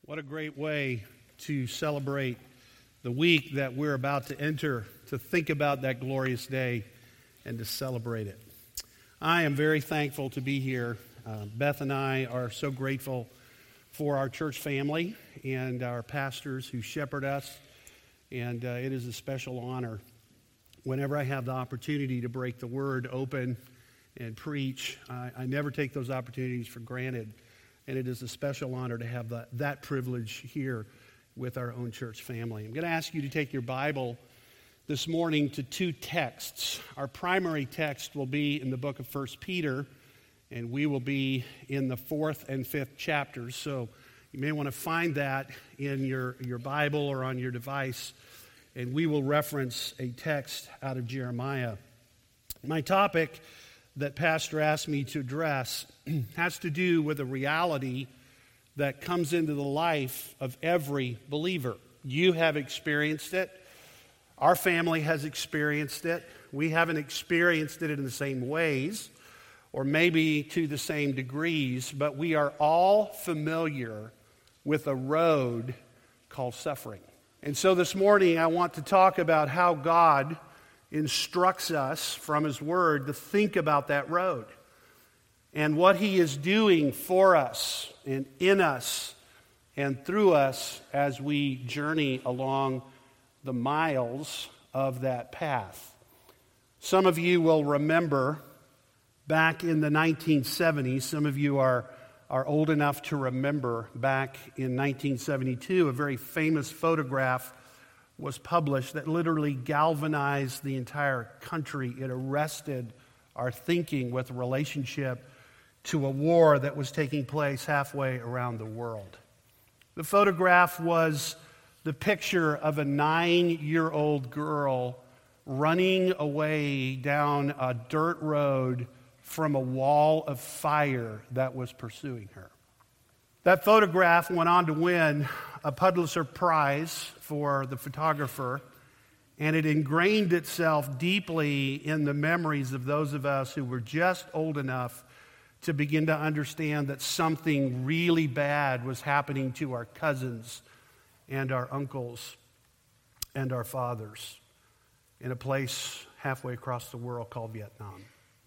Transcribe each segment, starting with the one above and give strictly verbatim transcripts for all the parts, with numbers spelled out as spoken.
What a great way to celebrate the week that we're about to enter, to think about that glorious day and to celebrate it. I am very thankful to be here. Uh, Beth and I are so grateful for our church family and our pastors who shepherd us, and uh, it is a special honor whenever I have the opportunity to break the word open and preach. I, I never take those opportunities for granted. And it is a special honor to have that, that privilege here with our own church family. I'm going to ask you to take your Bible this morning to two texts. Our primary text will be in the book of First Peter, and we will be in the fourth and fifth chapters. So you may want to find that in your, your Bible or on your device, and we will reference a text out of Jeremiah. My topic that Pastor asked me to address has to do with a reality that comes into the life of every believer. You have experienced it. Our family has experienced it. We haven't experienced it in the same ways, or maybe to the same degrees, but we are all familiar with a road called suffering. And so this morning I want to talk about how God instructs us from His Word to think about that road and what He is doing for us and in us and through us as we journey along the miles of that path. Some of you will remember back in the nineteen seventies, some of you are, are old enough to remember back in nineteen seventy-two, a very famous photograph was published that literally galvanized the entire country. It arrested our thinking with relationship to a war that was taking place halfway around the world. The photograph was the picture of a nine-year-old girl running away down a dirt road from a wall of fire that was pursuing her. That photograph went on to win a Pulitzer Prize for the photographer, and it ingrained itself deeply in the memories of those of us who were just old enough to begin to understand that something really bad was happening to our cousins and our uncles and our fathers in a place halfway across the world called Vietnam.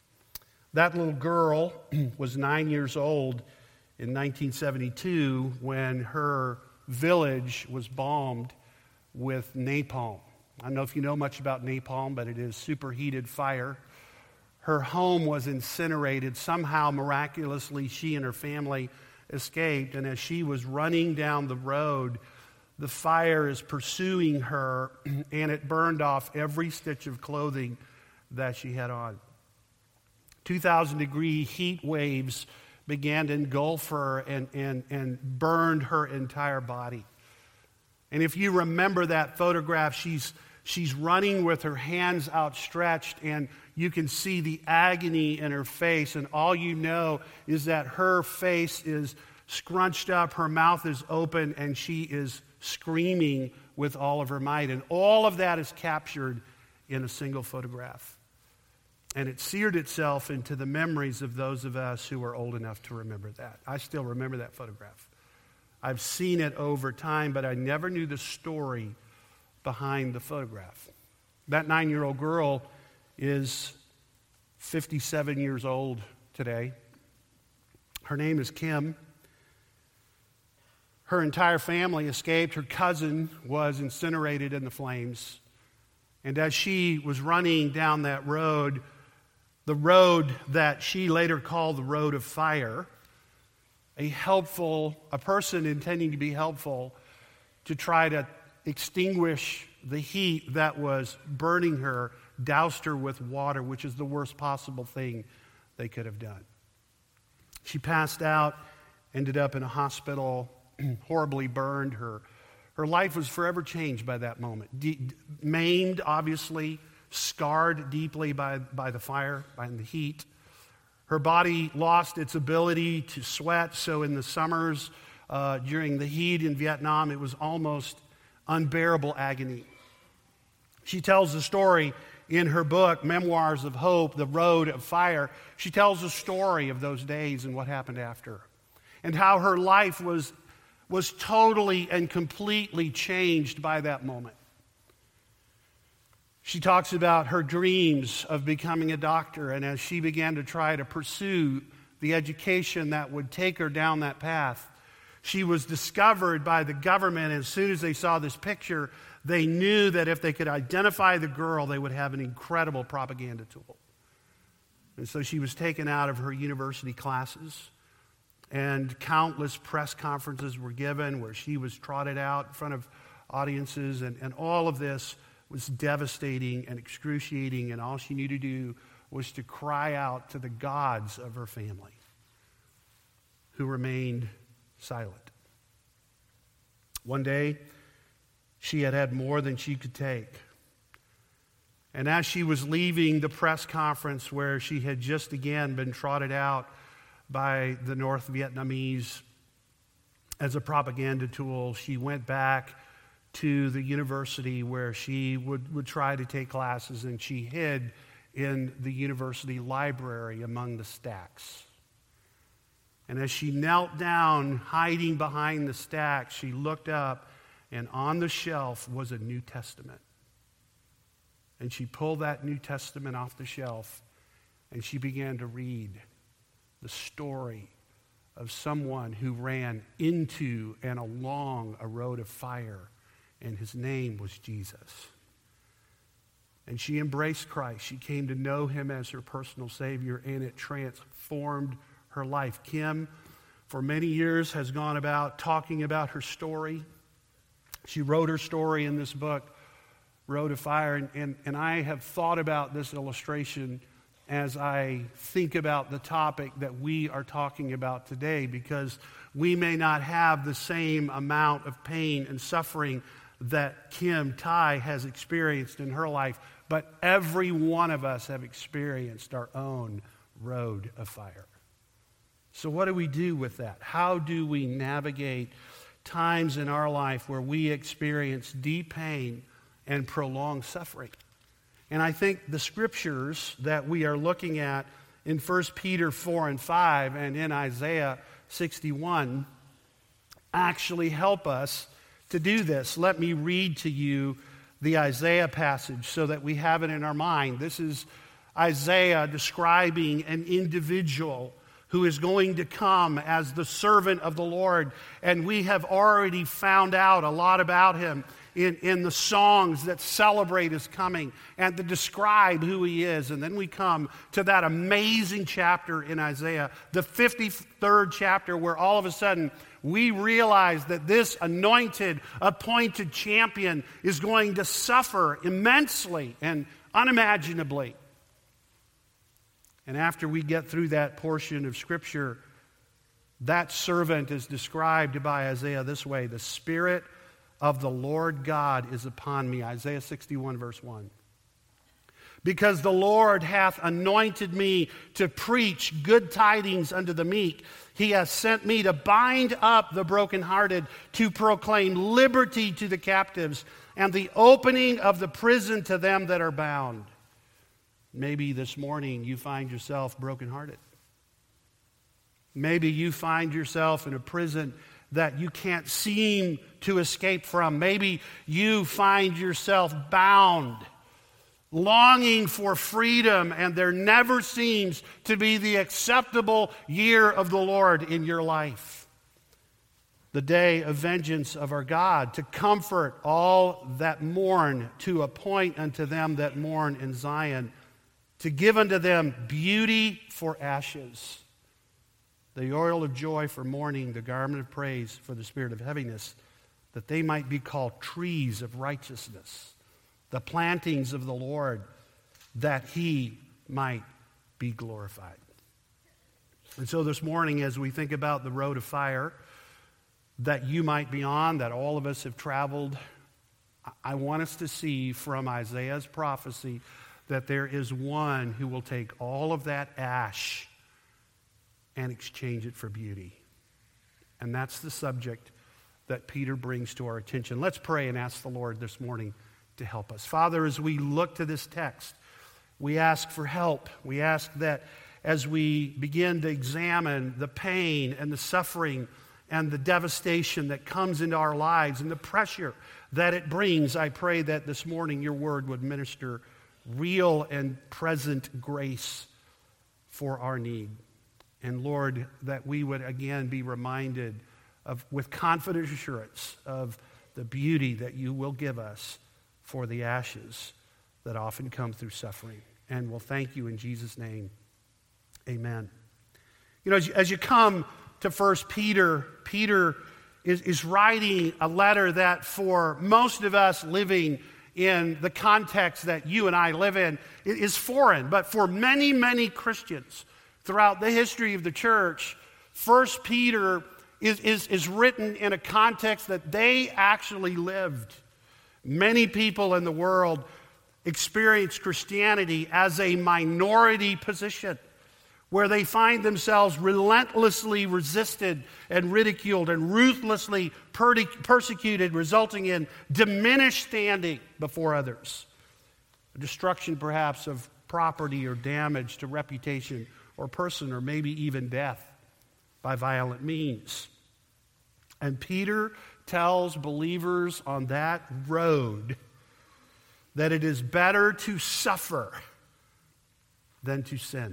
That little girl was nine years old in nineteen seventy-two when her village was bombed with napalm. I don't know if you know much about napalm, but it is superheated fire. Her home was incinerated. Somehow, miraculously, she and her family escaped, and as she was running down the road, the fire is pursuing her, and it burned off every stitch of clothing that she had on. two thousand degree heat waves began to engulf her and, and, and burned her entire body. And if you remember that photograph, she's, she's running with her hands outstretched, and you can see the agony in her face, and all you know is that her face is scrunched up, her mouth is open, and she is screaming with all of her might. And all of that is captured in a single photograph. And it seared itself into the memories of those of us who are old enough to remember that. I still remember that photograph. I've seen it over time, but I never knew the story behind the photograph. That nine-year-old girl is fifty-seven years old today. Her name is Kim. Her entire family escaped. Her cousin was incinerated in the flames. And as she was running down that road, the road that she later called the road of fire, a helpful, a person intending to be helpful to try to extinguish the heat that was burning her, doused her with water, which is the worst possible thing they could have done. She passed out, ended up in a hospital, horribly burned. Her, her life was forever changed by that moment. De- maimed, obviously, scarred deeply by, by the fire, by the heat. Her body lost its ability to sweat, so in the summers, uh, during the heat in Vietnam, it was almost unbearable agony. She tells the story in her book, Memoirs of Hope, The Road of Fire. She tells the story of those days and what happened after, and how her life was was totally and completely changed by that moment. She talks about her dreams of becoming a doctor, and as she began to try to pursue the education that would take her down that path, she was discovered by the government. As soon as they saw this picture, they knew that if they could identify the girl, they would have an incredible propaganda tool. And so she was taken out of her university classes, and countless press conferences were given where she was trotted out in front of audiences, and, and all of this was devastating and excruciating, and all she knew to do was to cry out to the gods of her family, who remained silent. One day, she had had more than she could take. And as she was leaving the press conference where she had just again been trotted out by the North Vietnamese as a propaganda tool, she went back to the university where she would, would try to take classes, and she hid in the university library among the stacks. And as she knelt down, hiding behind the stacks, she looked up, and on the shelf was a New Testament. And she pulled that New Testament off the shelf, and she began to read the story of someone who ran into and along a road of fire, and his name was Jesus. And she embraced Christ. She came to know him as her personal Savior, and it transformed her life. Kim, for many years, has gone about talking about her story. She wrote her story in this book, Road of Fire, and, and, and I have thought about this illustration as I think about the topic that we are talking about today, because we may not have the same amount of pain and suffering that Kim Tighe has experienced in her life, but every one of us have experienced our own road of fire. So what do we do with that? How do we navigate times in our life where we experience deep pain and prolonged suffering? And I think the scriptures that we are looking at in First Peter four and five and in Isaiah sixty-one actually help us to do this. Let me read to you the Isaiah passage so that we have it in our mind. This is Isaiah describing an individual who is going to come as the servant of the Lord. And we have already found out a lot about him in, in the songs that celebrate his coming and to describe who he is. And then we come to that amazing chapter in Isaiah, the fifty-third chapter, where all of a sudden we realize that this anointed, appointed champion is going to suffer immensely and unimaginably. And after we get through that portion of Scripture, that servant is described by Isaiah this way: the Spirit of the Lord God is upon me. Isaiah sixty-one, verse one. Because the Lord hath anointed me to preach good tidings unto the meek. He has sent me to bind up the brokenhearted, to proclaim liberty to the captives, and the opening of the prison to them that are bound. Maybe this morning you find yourself brokenhearted. Maybe you find yourself in a prison that you can't seem to escape from. Maybe you find yourself bound, longing for freedom, and there never seems to be the acceptable year of the Lord in your life. The day of vengeance of our God, to comfort all that mourn, to appoint unto them that mourn in Zion, to give unto them beauty for ashes, the oil of joy for mourning, the garment of praise for the spirit of heaviness, that they might be called trees of righteousness, the plantings of the Lord, that he might be glorified. And so this morning, as we think about the road of fire that you might be on, that all of us have traveled, I want us to see from Isaiah's prophecy that there is one who will take all of that ash and exchange it for beauty. And that's the subject that Peter brings to our attention. Let's pray and ask the Lord this morning to help us. Father, as we look to this text, we ask for help. We ask that as we begin to examine the pain and the suffering and the devastation that comes into our lives and the pressure that it brings, I pray that this morning your word would minister real and present grace for our need. And Lord, that we would again be reminded of, with confident assurance, of the beauty that you will give us for the ashes that often come through suffering. And we'll thank you in Jesus' name. Amen. You know, as you, as you come to First Peter, Peter is, is writing a letter that for most of us living in the context that you and I live in is foreign. But for many, many Christians throughout the history of the church, First Peter is, is, is written in a context that they actually lived. Many people in the world experience Christianity as a minority position, where they find themselves relentlessly resisted and ridiculed and ruthlessly per- persecuted, resulting in diminished standing before others. Destruction, perhaps, of property or damage to reputation or person, or maybe even death by violent means. And Peter tells believers on that road that it is better to suffer than to sin.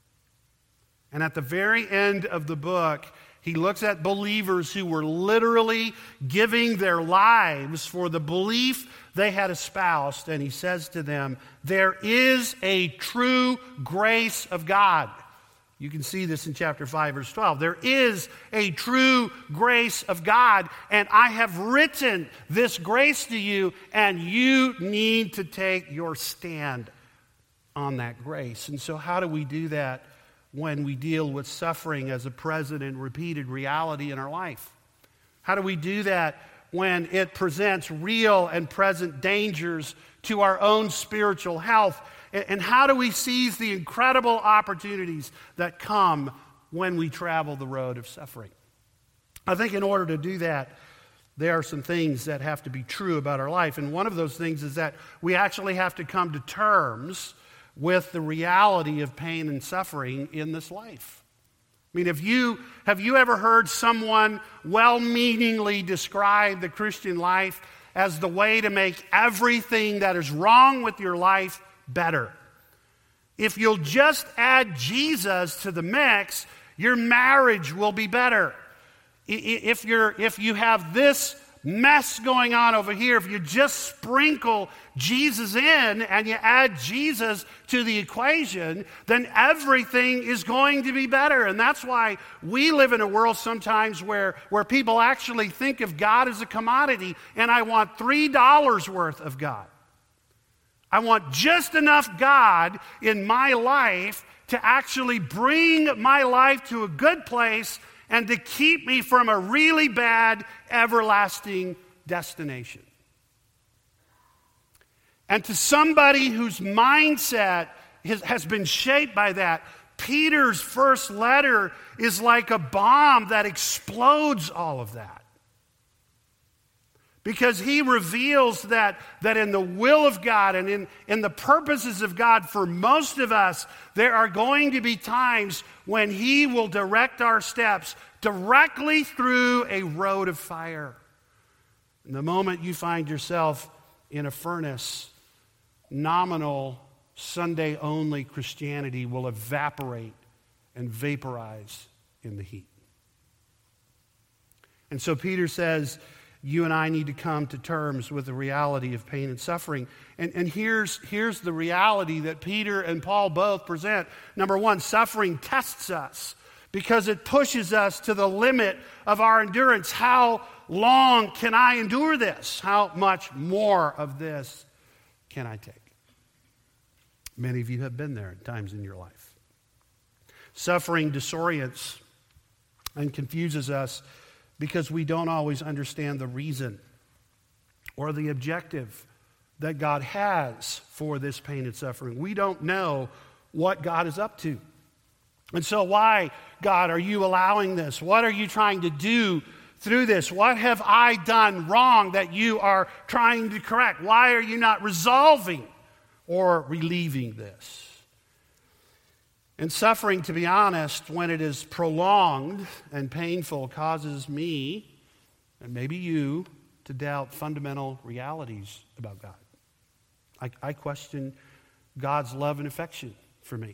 And at the very end of the book, he looks at believers who were literally giving their lives for the belief they had espoused, and he says to them, there is a true grace of God. You can see this in chapter five, verse twelve. There is a true grace of God, and I have written this grace to you, and you need to take your stand on that grace. And so how do we do that when we deal with suffering as a present and repeated reality in our life? How do we do that when it presents real and present dangers to our own spiritual health? And how do we seize the incredible opportunities that come when we travel the road of suffering? I think in order to do that, there are some things that have to be true about our life. And one of those things is that we actually have to come to terms with the reality of pain and suffering in this life. I mean, have you, have you ever heard someone well-meaningly describe the Christian life as the way to make everything that is wrong with your life better? If you'll just add Jesus to the mix, your marriage will be better. If you're, if you have this mess going on over here, if you just sprinkle Jesus in and you add Jesus to the equation, then everything is going to be better. And that's why we live in a world sometimes where, where people actually think of God as a commodity, and I want three dollars worth of God. I want just enough God in my life to actually bring my life to a good place and to keep me from a really bad, everlasting destination. And to somebody whose mindset has, has been shaped by that, Peter's first letter is like a bomb that explodes all of that. Because he reveals that, that in the will of God and in, in the purposes of God for most of us, there are going to be times when he will direct our steps directly through a road of fire. And the moment you find yourself in a furnace, nominal, Sunday-only Christianity will evaporate and vaporize in the heat. And so Peter says, you and I need to come to terms with the reality of pain and suffering. And, and here's, here's the reality that Peter and Paul both present. Number one, suffering tests us because it pushes us to the limit of our endurance. How long can I endure this? How much more of this can I take? Many of you have been there at times in your life. Suffering disorients and confuses us because we don't always understand the reason or the objective that God has for this pain and suffering. We don't know what God is up to. And so why, God, are you allowing this? What are you trying to do through this? What have I done wrong that you are trying to correct? Why are you not resolving or relieving this? And suffering, to be honest, when it is prolonged and painful, causes me, and maybe you, to doubt fundamental realities about God. I, I question God's love and affection for me.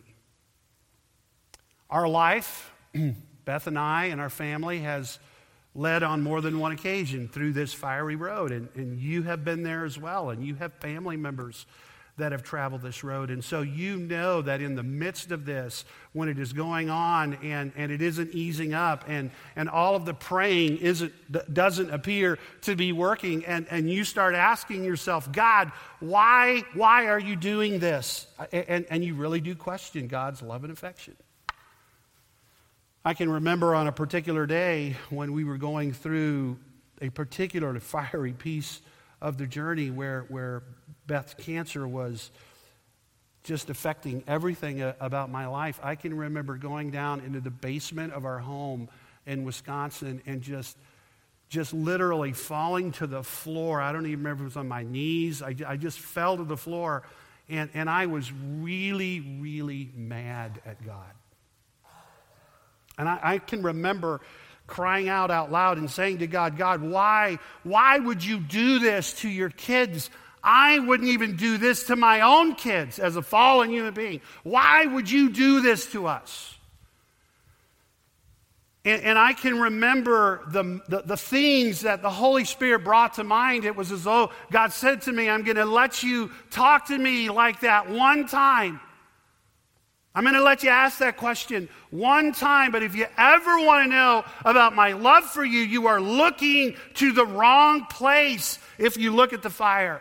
Our life, Beth and I and our family, has led on more than one occasion through this fiery road. And, and you have been there as well. And you have family members that have traveled this road. And so you know that in the midst of this, when it is going on and, and it isn't easing up and, and all of the praying isn't, doesn't appear to be working, and, and you start asking yourself, God, why, why are you doing this? And, and you really do question God's love and affection. I can remember on a particular day when we were going through a particularly fiery piece of the journey where, where Beth's cancer was just affecting everything about my life. I can remember going down into the basement of our home in Wisconsin and just, just literally falling to the floor. I don't even remember if it was on my knees. I, I just fell to the floor, and, and I was really, really mad at God. And I, I can remember crying out out loud and saying to God, God, why, why would you do this to your kids? I wouldn't even do this to my own kids as a fallen human being. Why would you do this to us? And, and I can remember the, the, the things that the Holy Spirit brought to mind. It was as though God said to me, I'm going to let you talk to me like that one time. I'm going to let you ask that question one time, but if you ever want to know about my love for you, you are looking to the wrong place if you look at the fire.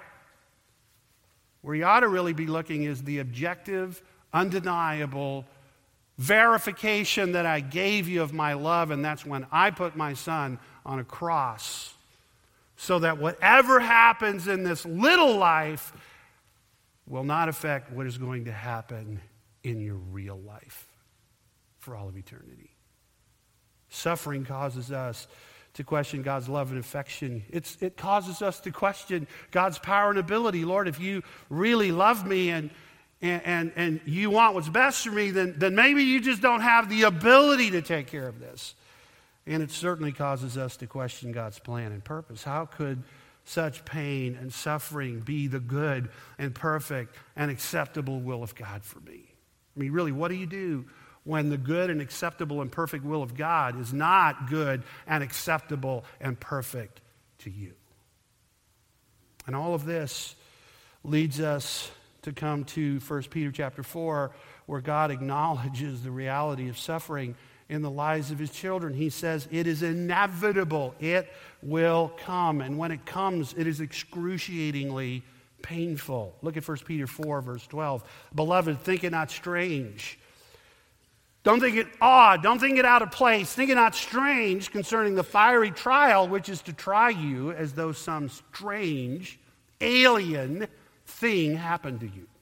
Where you ought to really be looking is the objective, undeniable verification that I gave you of my love, and that's when I put my son on a cross so that whatever happens in this little life will not affect what is going to happen in your real life for all of eternity. Suffering causes us to question God's love and affection. It's, it causes us to question God's power and ability. Lord, if you really love me and, and, and, and you want what's best for me, then, then maybe you just don't have the ability to take care of this. And it certainly causes us to question God's plan and purpose. How could such pain and suffering be the good and perfect and acceptable will of God for me? I mean, really, what do you do when the good and acceptable and perfect will of God is not good and acceptable and perfect to you? And all of this leads us to come to First Peter chapter four, where God acknowledges the reality of suffering in the lives of his children. He says it is inevitable. It will come. And when it comes, it is excruciatingly painful. Look at First Peter four, verse twelve. Beloved, think it not strange. Don't think it odd. Don't think it out of place. Think it not strange concerning the fiery trial which is to try you as though some strange, alien thing happened to you.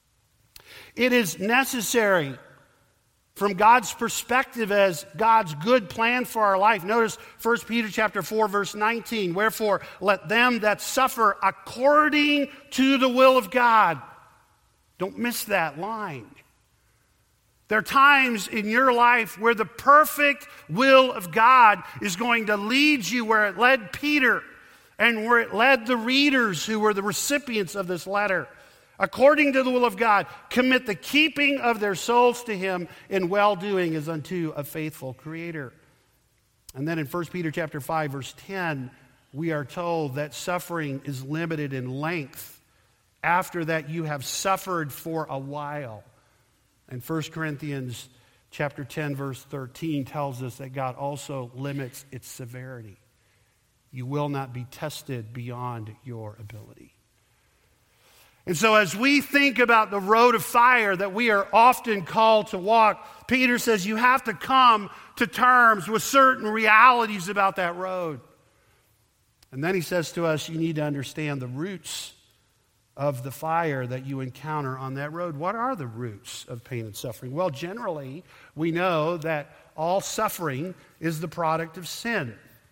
It is necessary from God's perspective as God's good plan for our life. Notice First Peter chapter four, verse nineteen. Wherefore, let them that suffer according to the will of God. Don't miss that line. There are times in your life where the perfect will of God is going to lead you where it led Peter and where it led the readers who were the recipients of this letter. According to the will of God, commit the keeping of their souls to him in well-doing as unto a faithful Creator. And then in First Peter chapter five, verse ten, we are told that suffering is limited in length after that you have suffered for a while. And First Corinthians chapter ten, verse thirteen tells us that God also limits its severity. You will not be tested beyond your ability. And so as we think about the road of fire that we are often called to walk, Peter says you have to come to terms with certain realities about that road. And then he says to us, you need to understand the roots of the fire that you encounter on that road. What are the roots of pain and suffering? Well, generally, we know that all suffering is the product of sin.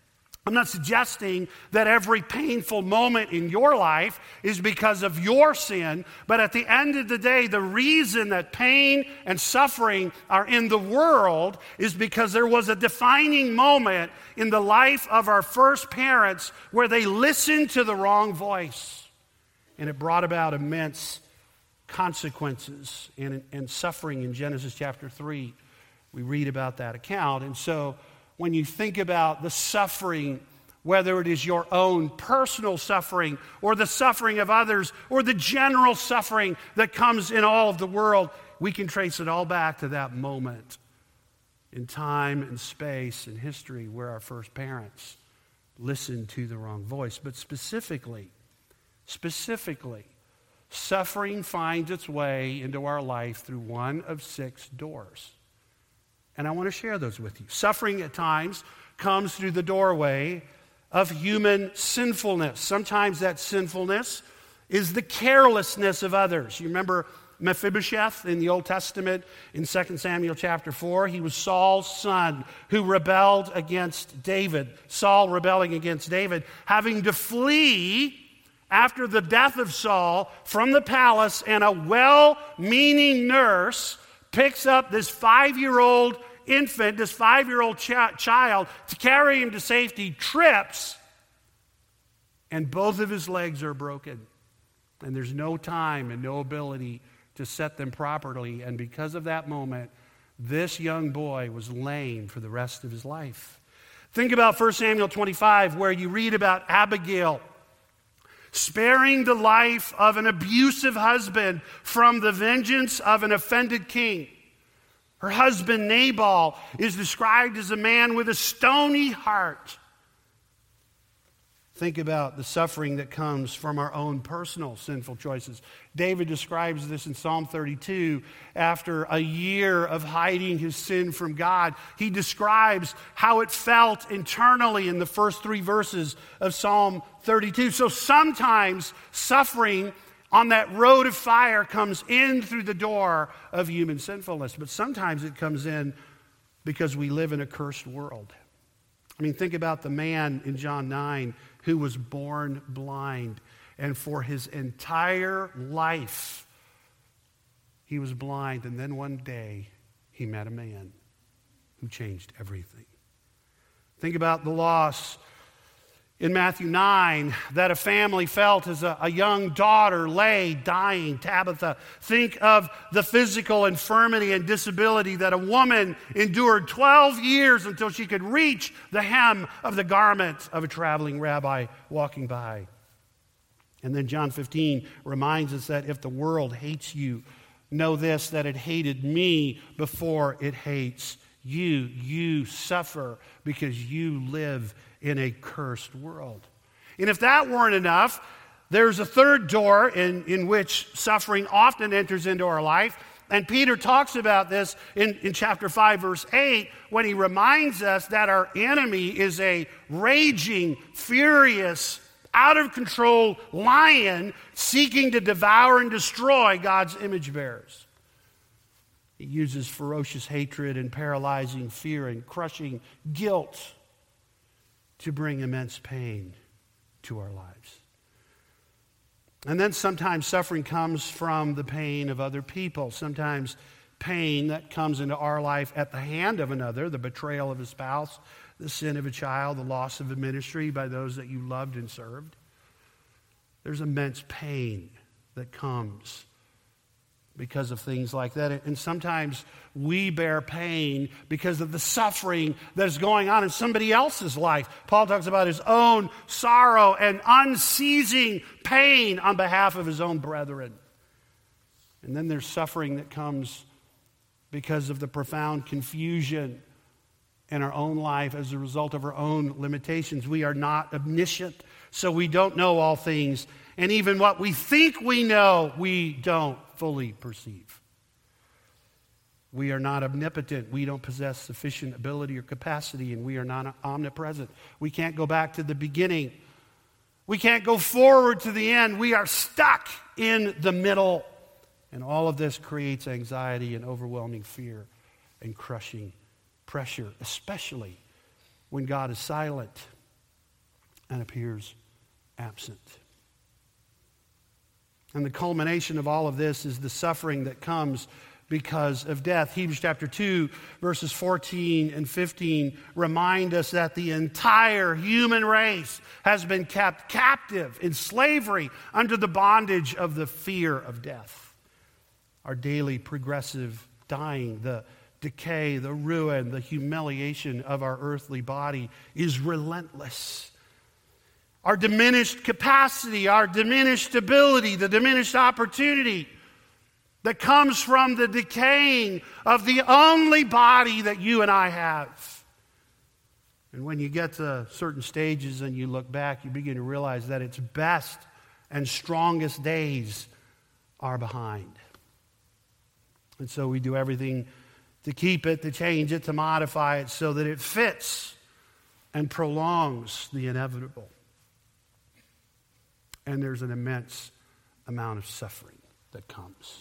I'm not suggesting that every painful moment in your life is because of your sin, but at the end of the day, the reason that pain and suffering are in the world is because there was a defining moment in the life of our first parents where they listened to the wrong voice, and it brought about immense consequences and, and suffering. In Genesis chapter three, we read about that account. And so when you think about the suffering, whether it is your own personal suffering or the suffering of others or the general suffering that comes in all of the world, we can trace it all back to that moment in time and space and history where our first parents listened to the wrong voice. But specifically, specifically, suffering finds its way into our life through one of six doors. And I want to share those with you. Suffering at times comes through the doorway of human sinfulness. Sometimes that sinfulness is the carelessness of others. You remember Mephibosheth in the Old Testament in Second Samuel chapter four? He was Saul's son who rebelled against David. Saul rebelling against David, having to flee after the death of Saul from the palace, and a well-meaning nurse picks up this five-year-old infant, this five-year-old ch- child, to carry him to safety, trips, and both of his legs are broken. And there's no time and no ability to set them properly. And because of that moment, this young boy was lame for the rest of his life. Think about First Samuel twenty-five, where you read about Abigail sparing the life of an abusive husband from the vengeance of an offended king. Her husband, Nabal, is described as a man with a stony heart. Think about the suffering that comes from our own personal sinful choices. David describes this in Psalm thirty-two. After a year of hiding his sin from God, he describes how it felt internally in the first three verses of Psalm thirty-two. So sometimes suffering on that road of fire comes in through the door of human sinfulness, but sometimes it comes in because we live in a cursed world. I mean, think about the man in John nine who was born blind, and for his entire life he was blind, and then one day he met a man who changed everything. Think about the loss in Matthew nine that a family felt as a, a young daughter lay dying, Tabitha. Think of the physical infirmity and disability that a woman endured twelve years until she could reach the hem of the garment of a traveling rabbi walking by. And then John fifteen reminds us that if the world hates you, know this, that it hated me before it hates you. You suffer because you live in a cursed world. And if that weren't enough, there's a third door in, in which suffering often enters into our life. And Peter talks about this in, in chapter five, verse eight, when he reminds us that our enemy is a raging, furious, out of control lion seeking to devour and destroy God's image bearers. He uses ferocious hatred and paralyzing fear and crushing guilt to bring immense pain to our lives. And then sometimes suffering comes from the pain of other people. Sometimes pain that comes into our life at the hand of another, the betrayal of a spouse, the sin of a child, the loss of a ministry by those that you loved and served. There's immense pain that comes because of things like that. And sometimes we bear pain because of the suffering that is going on in somebody else's life. Paul talks about his own sorrow and unceasing pain on behalf of his own brethren. And then there's suffering that comes because of the profound confusion in our own life as a result of our own limitations. We are not omniscient, so we don't know all things. And even what we think we know, we don't fully perceive. We are not omnipotent. We don't possess sufficient ability or capacity, and we are not omnipresent. We can't go back to the beginning. We can't go forward to the end. We are stuck in the middle. And all of this creates anxiety and overwhelming fear and crushing pressure, especially when God is silent. and appears absent. And the culmination of all of this is the suffering that comes because of death. Hebrews chapter two, verses fourteen and fifteen remind us that the entire human race has been kept captive in slavery under the bondage of the fear of death. Our daily progressive dying, the decay, the ruin, the humiliation of our earthly body is relentless. Our diminished capacity, our diminished ability, the diminished opportunity that comes from the decaying of the only body that you and I have. And when you get to certain stages and you look back, you begin to realize that its best and strongest days are behind. And so we do everything to keep it, to change it, to modify it so that it fits and prolongs the inevitable. And there's an immense amount of suffering that comes.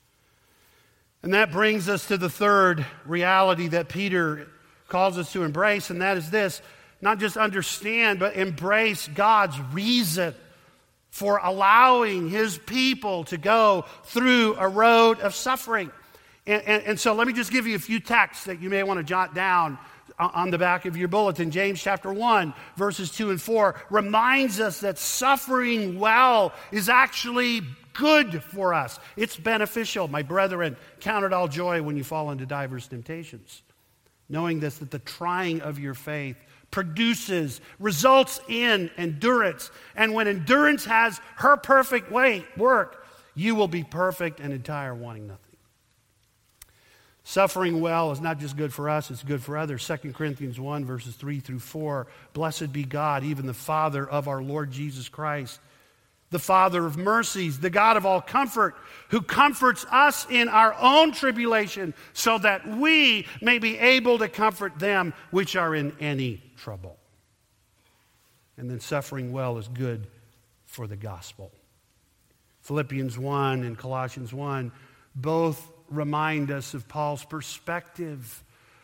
And that brings us to the third reality that Peter calls us to embrace, and that is this: not just understand, but embrace God's reason for allowing his people to go through a road of suffering. And, and, and so let me just give you a few texts that you may want to jot down on the back of your bulletin. James chapter one, verses two and four reminds us that suffering well is actually good for us. It's beneficial. My brethren, count it all joy when you fall into diverse temptations, knowing this, that the trying of your faith produces, results in endurance. And when endurance has her perfect way, work, you will be perfect and entire, wanting nothing. Suffering well is not just good for us, it's good for others. Second Corinthians one, verses three through four. Blessed be God, even the Father of our Lord Jesus Christ, the Father of mercies, the God of all comfort, who comforts us in our own tribulation, so that we may be able to comfort them which are in any trouble. And then suffering well is good for the gospel. Philippians one and Colossians one both remind us of Paul's perspective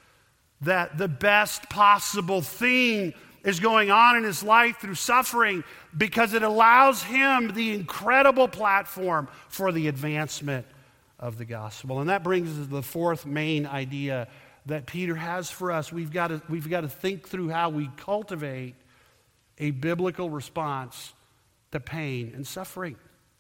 that the best possible thing is going on in his life through suffering because it allows him the incredible platform for the advancement of the gospel. And that brings us to the fourth main idea that Peter has for us. We've got to, we've got to think through how we cultivate a biblical response to pain and suffering.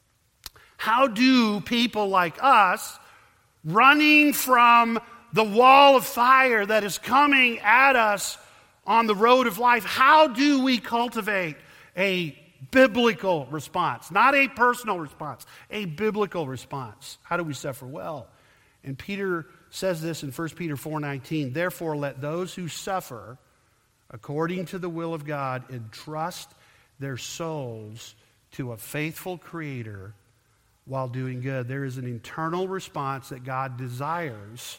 How do people like us, running from the wall of fire that is coming at us on the road of life, how do we cultivate a biblical response? Not a personal response, a biblical response. How do we suffer well? And Peter says this in First Peter four nineteen, therefore let those who suffer according to the will of God entrust their souls to a faithful Creator while doing good. There is an internal response that God desires,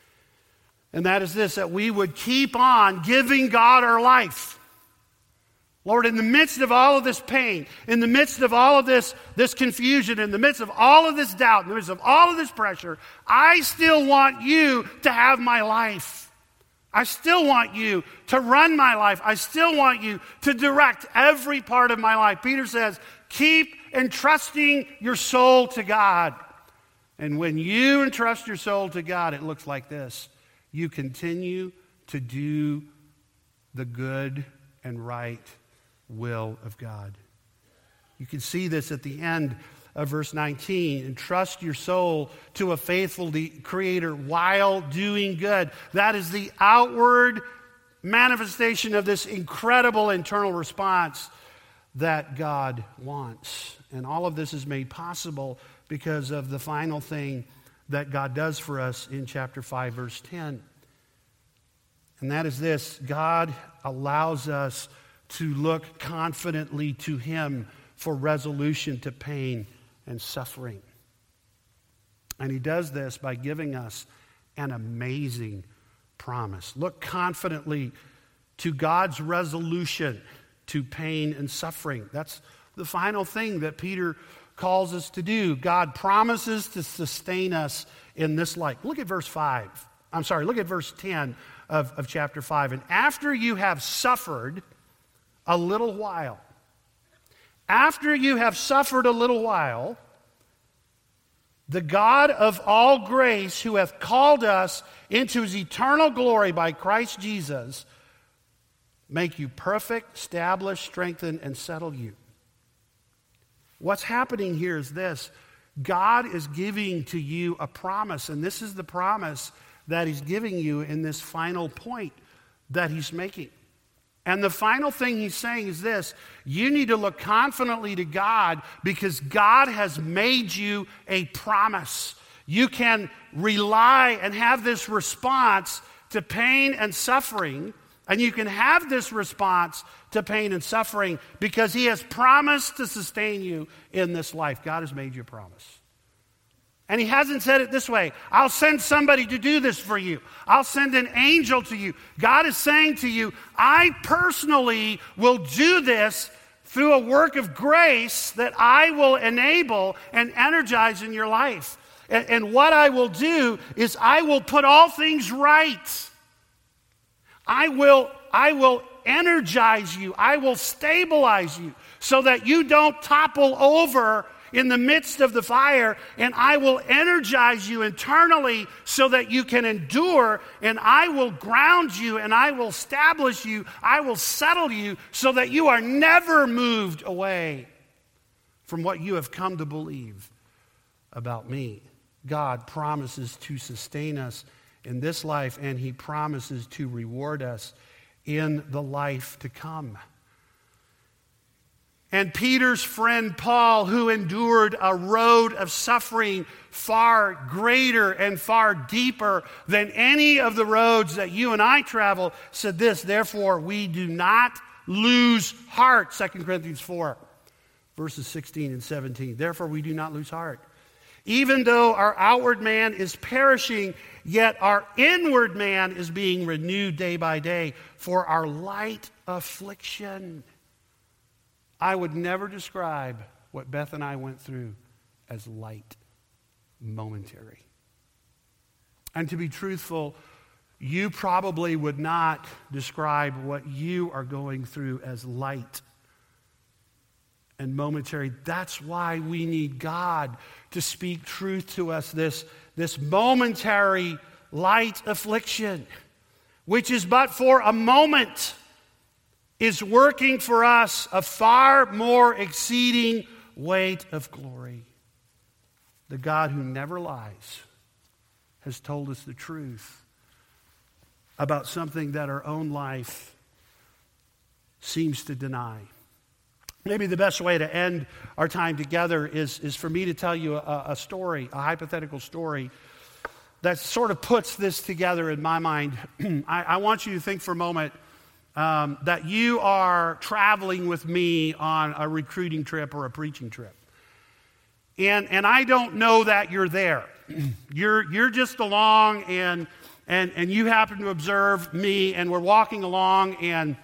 and that is this, that we would keep on giving God our life. Lord, in the midst of all of this pain, in the midst of all of this, this confusion, in the midst of all of this doubt, in the midst of all of this pressure, I still want you to have my life. I still want you to run my life. I still want you to direct every part of my life. Peter says, keep entrusting your soul to God. And when you entrust your soul to God, it looks like this. You continue to do the good and right will of God. You can see this at the end of verse nineteen. Entrust your soul to a faithful Creator while doing good. That is the outward manifestation of this incredible internal response that God wants. And all of this is made possible because of the final thing that God does for us in chapter five, verse ten. And that is this: God allows us to look confidently to Him for resolution to pain and suffering. And He does this by giving us an amazing promise. Look confidently to God's resolution to pain and suffering. That's the final thing that Peter calls us to do. God promises to sustain us in this life. Look at verse five. I'm sorry, look at verse ten of, of chapter five. And after you have suffered a little while. After you have suffered a little while, the God of all grace, who hath called us into his eternal glory by Christ Jesus, make you perfect, establish, strengthen, and settle you. What's happening here is this. God is giving to you a promise, and this is the promise that he's giving you in this final point that he's making. And the final thing he's saying is this: you need to look confidently to God because God has made you a promise. You can rely and have this response to pain and suffering, and you can have this response to pain and suffering because he has promised to sustain you in this life. God has made you a promise. And he hasn't said it this way: I'll send somebody to do this for you. I'll send an angel to you. God is saying to you, I personally will do this through a work of grace that I will enable and energize in your life. And, and what I will do is I will put all things right. I will, I will energize you. I will stabilize you so that you don't topple over in the midst of the fire, and I will energize you internally so that you can endure, and I will ground you, and I will establish you, I will settle you so that you are never moved away from what you have come to believe about me. God promises to sustain us in this life, and he promises to reward us in the life to come. And Peter's friend Paul, who endured a road of suffering far greater and far deeper than any of the roads that you and I travel, said this: therefore we do not lose heart. Second Corinthians four, verses sixteen and seventeen. Therefore we do not lose heart. Even though our outward man is perishing, yet our inward man is being renewed day by day. For our light affliction, I would never describe what Beth and I went through as light, momentary. And to be truthful, you probably would not describe what you are going through as light and momentary. That's why we need God to speak truth to us. This, this momentary light affliction, which is but for a moment, is working for us a far more exceeding weight of glory. The God who never lies has told us the truth about something that our own life seems to deny. Maybe the best way to end our time together is, is for me to tell you a, a story, a hypothetical story that sort of puts this together in my mind. I, I want you to think for a moment Um, that you are traveling with me on a recruiting trip or a preaching trip. And and I don't know that you're there. You're you're just along and and and you happen to observe me, and we're walking along, and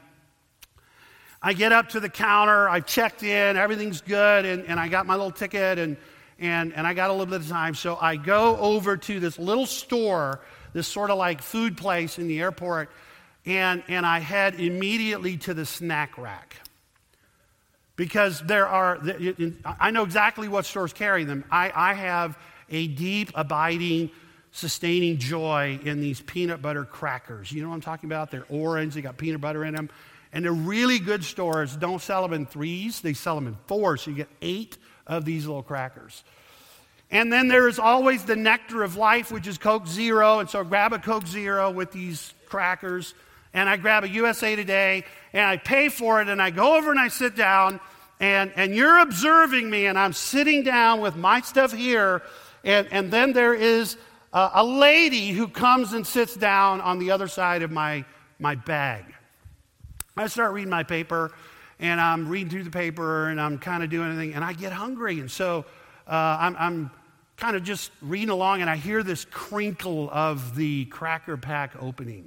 I get up to the counter, I've checked in, everything's good, and, and I got my little ticket, and and and I got a little bit of time. So I go over to this little store, this sort of like food place in the airport. And, and I head immediately to the snack rack. Because there are, I know exactly what stores carry them. I, I have a deep, abiding, sustaining joy in these peanut butter crackers. You know what I'm talking about? They're orange, they got peanut butter in them. And the really good stores don't sell them in threes, they sell them in fours. So you get eight of these little crackers. And then there is always the nectar of life, which is Coke Zero. And so I grab a Coke Zero with these crackers. And I grab a U S A Today, and I pay for it, and I go over and I sit down, and, and you're observing me, and I'm sitting down with my stuff here, and, and then there is a, a lady who comes and sits down on the other side of my, my bag. I start reading my paper, and I'm reading through the paper, and I'm kind of doing anything, and I get hungry, and so uh, I'm, I'm kind of just reading along, and I hear this crinkle of the cracker pack opening.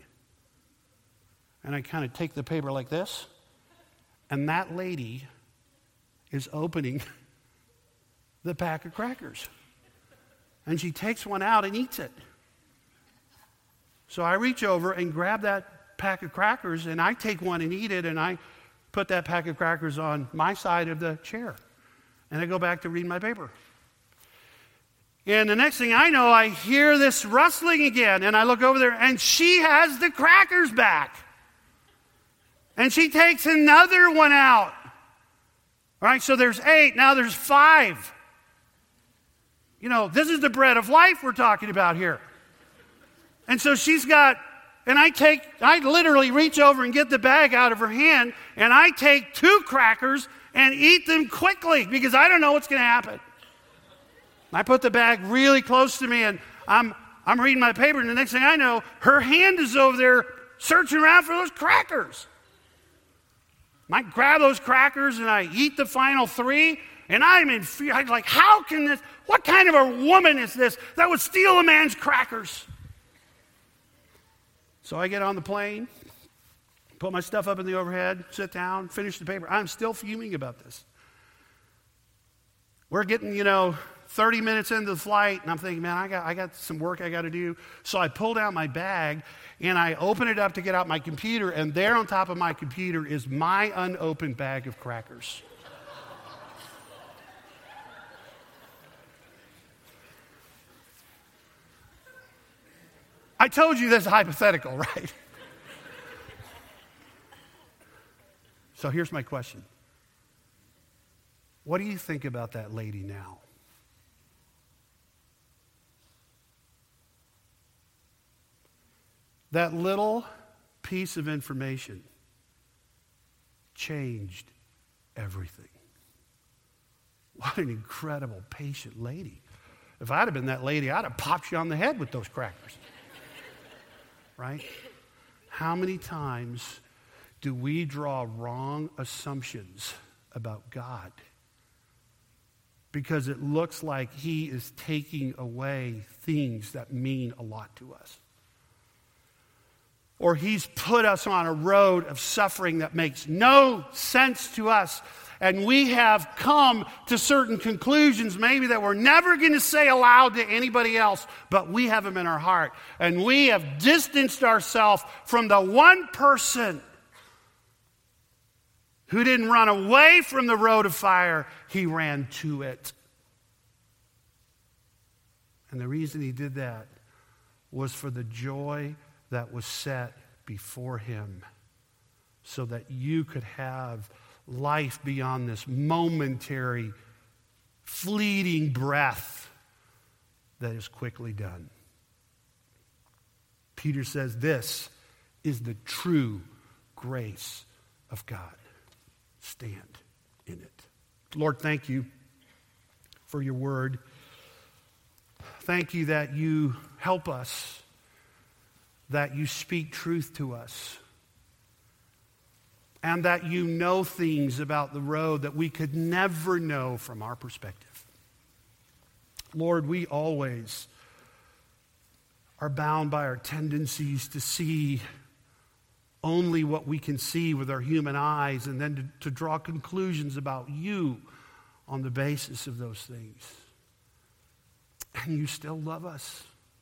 And I kind of take the paper like this, and that lady is opening the pack of crackers. And she takes one out and eats it. So I reach over and grab that pack of crackers, and I take one and eat it, and I put that pack of crackers on my side of the chair. And I go back to read my paper. And the next thing I know, I hear this rustling again. And I look over there, and she has the crackers back. And she takes another one out. All right, so there's eight. Now there's five. You know, this is the bread of life we're talking about here. And so she's got, and I take, I literally reach over and get the bag out of her hand, and I take two crackers and eat them quickly because I don't know what's going to happen. I put the bag really close to me, and I'm I'm reading my paper, and the next thing I know, her hand is over there searching around for those crackers. I grab those crackers, and I eat the final three, and I'm in fear. I'm like, how can this, what kind of a woman is this that would steal a man's crackers? So I get on the plane, put my stuff up in the overhead, sit down, finish the paper. I'm still fuming about this. We're getting, you know, thirty minutes into the flight, and I'm thinking, man, I got I got some work I got to do. So I pulled out my bag, and I open it up to get out my computer, and there on top of my computer is my unopened bag of crackers. I told you this is hypothetical, right? So here's my question. What do you think about that lady now? That little piece of information changed everything. What an incredible, patient lady. If I'd have been that lady, I'd have popped you on the head with those crackers. Right? How many times do we draw wrong assumptions about God? Because it looks like he is taking away things that mean a lot to us. Or he's put us on a road of suffering that makes no sense to us. And we have come to certain conclusions maybe that we're never going to say aloud to anybody else, but we have them in our heart. And we have distanced ourselves from the one person who didn't run away from the road of fire, he ran to it. And the reason he did that was for the joy that was set before him, so that you could have life beyond this momentary, fleeting breath that is quickly done. Peter says this is the true grace of God. Stand in it. Lord, thank you for your word. Thank you that you help us, that you speak truth to us, and that you know things about the road that we could never know from our perspective. Lord, we always are bound by our tendencies to see only what we can see with our human eyes, and then to, to draw conclusions about you on the basis of those things. And you still love us.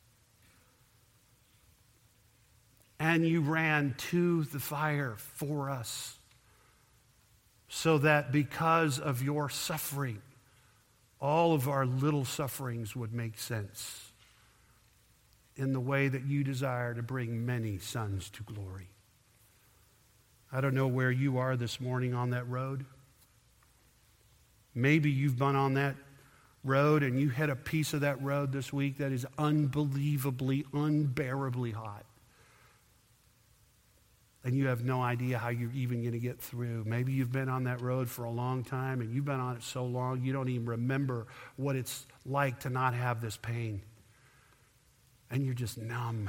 And you ran to the fire for us, so that because of your suffering, all of our little sufferings would make sense in the way that you desire to bring many sons to glory. I don't know where you are this morning on that road. Maybe you've been on that road and you hit a piece of that road this week that is unbelievably, unbearably hot. And you have no idea how you're even going to get through. Maybe you've been on that road for a long time, and you've been on it so long you don't even remember what it's like to not have this pain. And you're just numb.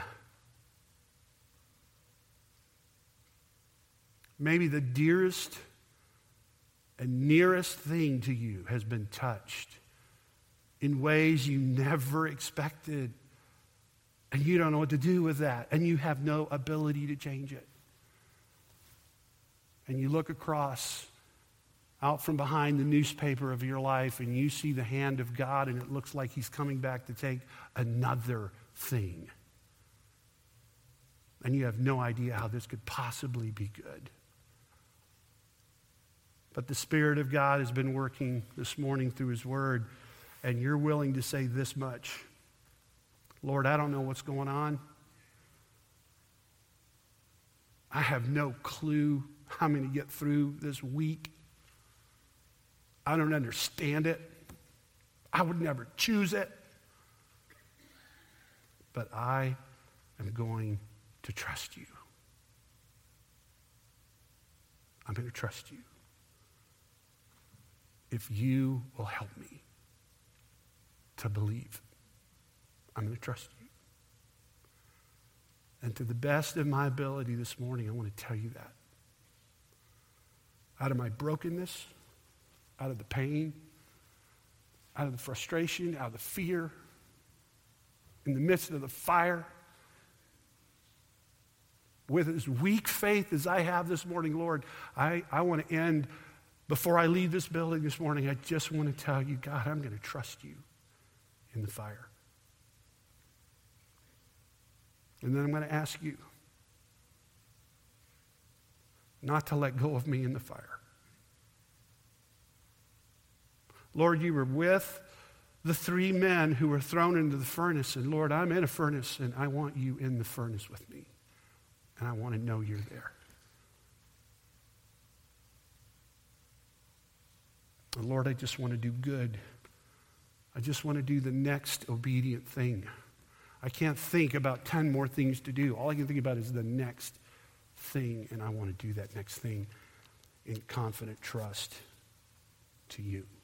Maybe the dearest and nearest thing to you has been touched in ways you never expected. And you don't know what to do with that. And you have no ability to change it. And you look across out from behind the newspaper of your life, and you see the hand of God, and it looks like he's coming back to take another thing. And you have no idea how this could possibly be good. But the Spirit of God has been working this morning through His Word, and you're willing to say this much. Lord, I don't know what's going on. I have no clue how I'm going to get through this week. I don't understand it. I would never choose it. But I am going to trust you. I'm going to trust you. If you will help me to believe, I'm going to trust you. And to the best of my ability this morning, I want to tell you that. Out of my brokenness, out of the pain, out of the frustration, out of the fear, in the midst of the fire, with as weak faith as I have this morning, Lord, I, I want to end, before I leave this building this morning, I just want to tell you, God, I'm going to trust you in the fire. And then I'm going to ask you not to let go of me in the fire. Lord, you were with the three men who were thrown into the furnace. And Lord, I'm in a furnace, and I want you in the furnace with me. And I want to know you're there. And Lord, I just want to do good. I just want to do the next obedient thing. I can't think about ten more things to do. All I can think about is the next thing, and I want to do that next thing in confident trust to you.